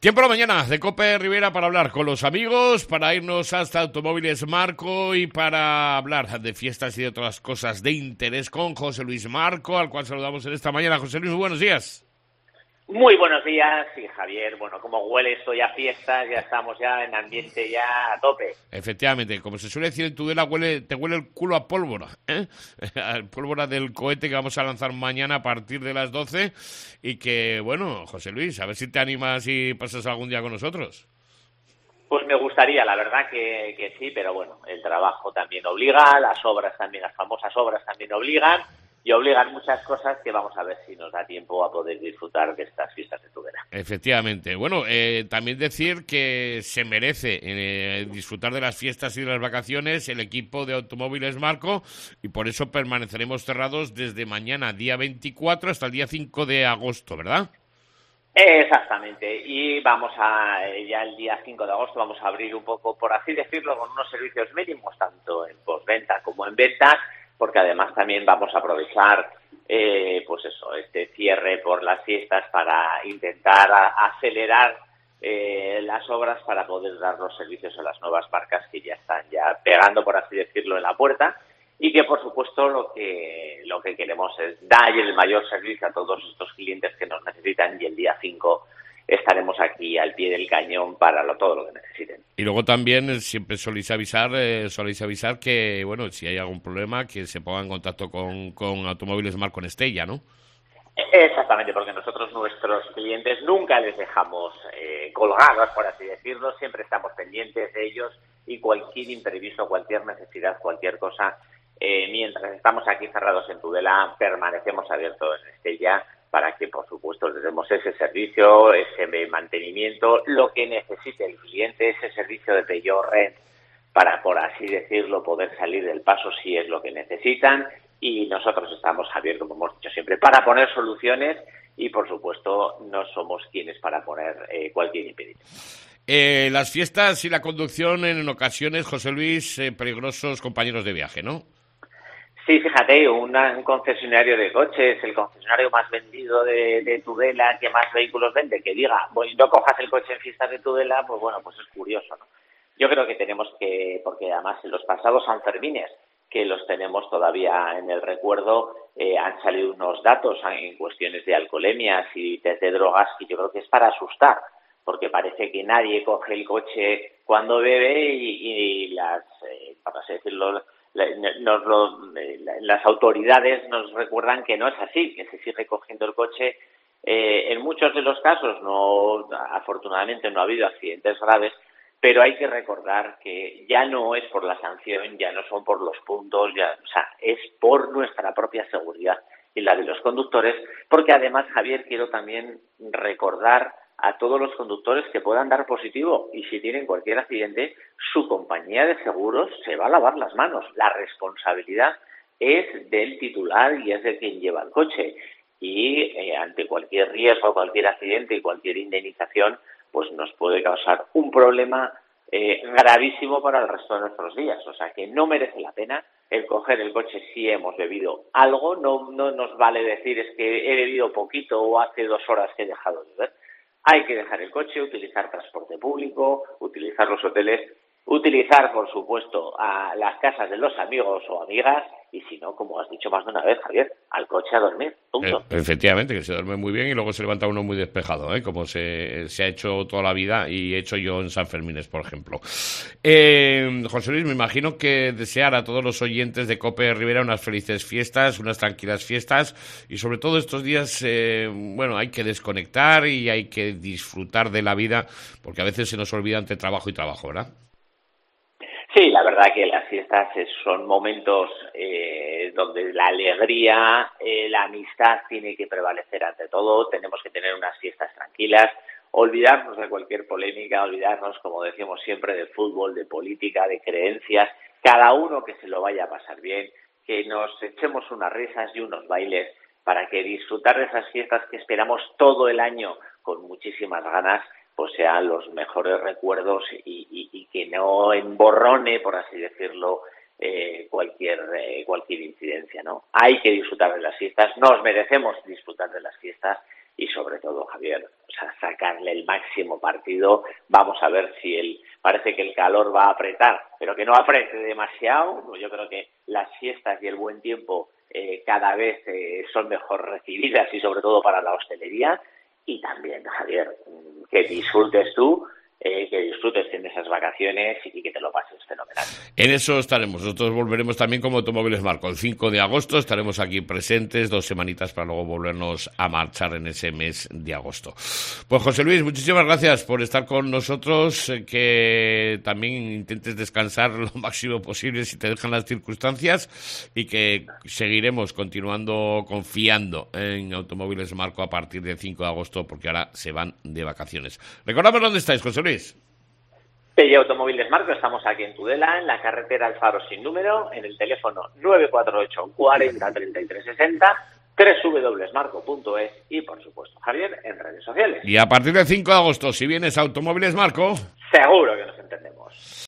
Tiempo a la mañana de Cope Rivera para hablar con los amigos, para irnos hasta Automóviles Marco y para hablar de fiestas y de otras cosas de interés con José Luis Marco, al cual saludamos en esta mañana. José Luis, muy buenos días. Muy buenos días, y Javier, bueno, como huele esto ya a fiestas, ya estamos ya en ambiente ya a tope. Efectivamente, como se suele decir en Tudela, te huele el culo a pólvora, ¿eh? A pólvora del cohete que vamos a lanzar mañana a partir de las 12 y que, bueno, José Luis, a ver si te animas y pasas algún día con nosotros. Pues me gustaría, la verdad que sí, pero bueno, el trabajo también obliga, las obras también, las famosas obras también obligan, y obligan muchas cosas que vamos a ver si nos da tiempo a poder disfrutar de estas fiestas de Tudela. Efectivamente. Bueno, también decir que se merece disfrutar de las fiestas y de las vacaciones el equipo de Automóviles Marco y por eso permaneceremos cerrados desde mañana, día 24, hasta el día 5 de agosto, ¿verdad? Exactamente, y ya el día 5 de agosto vamos a abrir un poco, por así decirlo, con unos servicios mínimos, tanto en postventa como en ventas, porque además también vamos a aprovechar pues eso, este cierre por las fiestas para intentar acelerar las obras para poder dar los servicios a las nuevas marcas que ya están ya pegando, por así decirlo, en la puerta, y que por supuesto lo que queremos es dar el mayor servicio a todos estos clientes que nos necesitan, y el día 5 estaremos aquí al pie del cañón para todo lo que necesiten. Y luego también siempre soléis avisar que, bueno, si hay algún problema, que se ponga en contacto con Automóviles Marco en Estella, ¿no? Exactamente, porque nosotros nuestros clientes nunca les dejamos colgados, por así decirlo, siempre estamos pendientes de ellos, y cualquier imprevisto, cualquier necesidad, cualquier cosa, mientras estamos aquí cerrados en Tudela, permanecemos abiertos en Estella para que, por supuesto, les demos ese servicio, ese mantenimiento, lo que necesite el cliente, ese servicio de Peugeot Rent, para, por así decirlo, poder salir del paso si es lo que necesitan. Y nosotros estamos abiertos, como hemos dicho siempre, para poner soluciones, y, por supuesto, no somos quienes para poner cualquier impedimento. Las fiestas y la conducción en ocasiones, José Luis, peligrosos compañeros de viaje, ¿no? Sí, fíjate, un concesionario de coches, el concesionario más vendido de Tudela, que más vehículos vende, que diga, bueno, no cojas el coche en fiestas de Tudela, pues bueno, pues es curioso, ¿no? Yo creo que tenemos que, porque además en los pasados Sanfermines, que los tenemos todavía en el recuerdo, han salido unos datos en cuestiones de alcoholemias y de drogas que yo creo que es para asustar, porque parece que nadie coge el coche cuando bebe y las, para así decirlo, las autoridades nos recuerdan que no es así, que se sigue cogiendo el coche. En muchos de los casos, afortunadamente no ha habido accidentes graves, pero hay que recordar que ya no es por la sanción, ya no son por los puntos, es por nuestra propia seguridad y la de los conductores, porque además, Javier, quiero también recordar a todos los conductores que puedan dar positivo, y si tienen cualquier accidente, su compañía de seguros se va a lavar las manos. La responsabilidad es del titular y es de quien lleva el coche, y ante cualquier riesgo, cualquier accidente y cualquier indemnización, pues nos puede causar un problema gravísimo para el resto de nuestros días. O sea que no merece la pena el coger el coche si hemos bebido algo. No nos vale decir es que he bebido poquito o hace 2 horas que he dejado de beber. Hay que dejar el coche, utilizar transporte público, utilizar los hoteles, utilizar, por supuesto, a las casas de los amigos o amigas, y si no, como has dicho más de una vez, Javier, al coche a dormir, punto. Efectivamente, que se duerme muy bien y luego se levanta uno muy despejado, como se ha hecho toda la vida y he hecho yo en San Fermines, por ejemplo. José Luis, me imagino que desear a todos los oyentes de Cope Rivera unas felices fiestas, unas tranquilas fiestas, y sobre todo estos días, hay que desconectar y hay que disfrutar de la vida, porque a veces se nos olvida entre trabajo y trabajo, ¿verdad? Sí, la verdad que las fiestas son momentos donde la alegría, la amistad tiene que prevalecer ante todo. Tenemos que tener unas fiestas tranquilas, olvidarnos de cualquier polémica, olvidarnos, como decimos siempre, del fútbol, de política, de creencias. Cada uno que se lo vaya a pasar bien, que nos echemos unas risas y unos bailes para que disfrutar de esas fiestas que esperamos todo el año con muchísimas ganas, pues sean los mejores recuerdos y que no emborrone, por así decirlo, cualquier incidencia, ¿no? Hay que disfrutar de las fiestas, nos merecemos disfrutar de las fiestas, y sobre todo, Javier, a sacarle el máximo partido. Vamos a ver si parece que el calor va a apretar, pero que no apriete demasiado. Yo creo que las fiestas y el buen tiempo cada vez son mejor recibidas, y sobre todo para la hostelería. Y también, Javier, que disfrutes tú, que disfrutes en esas vacaciones y que te lo pases fenomenal. En eso estaremos. Nosotros volveremos también como Automóviles Marco. El 5 de agosto estaremos aquí presentes 2 semanitas para luego volvernos a marchar en ese mes de agosto. Pues José Luis, muchísimas gracias por estar con nosotros, que también intentes descansar lo máximo posible si te dejan las circunstancias, y que seguiremos continuando confiando en Automóviles Marco a partir del 5 de agosto, porque ahora se van de vacaciones. Recordamos dónde estáis, José Luis. Pelle Automóviles Marco, estamos aquí en Tudela, en la carretera El Faro sin número, en el teléfono 948 40 33 60, www.marco.es y, por supuesto, Javier, en redes sociales. Y a partir del 5 de agosto, si vienes a Automóviles Marco... Seguro que nos entendemos.